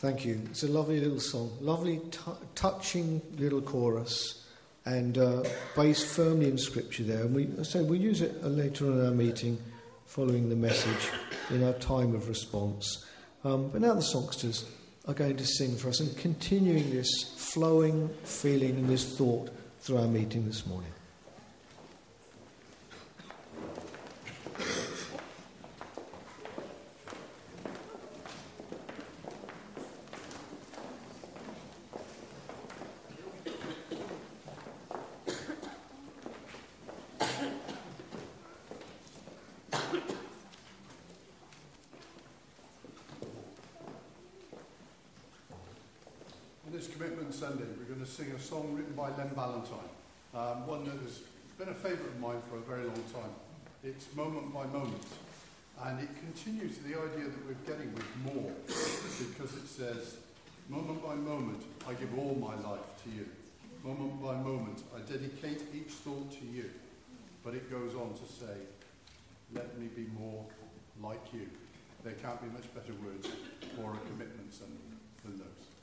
Thank you. It's a lovely little song, lovely touching little chorus, and based firmly in Scripture there. And we'll use it later on in our meeting, following the message, in our time of response. But now the songsters are going to sing for us and continuing this flowing feeling and this thought through our meeting this morning. Sunday, we're going to sing a song written by Len Valentine, one that has been a favourite of mine for a very long time. It's Moment by Moment, and it continues the idea that we're getting with more, because it says, moment by moment, I give all my life to you. Moment by moment, I dedicate each thought to you. But it goes on to say, let me be more like you. There can't be much better words for a commitment than those.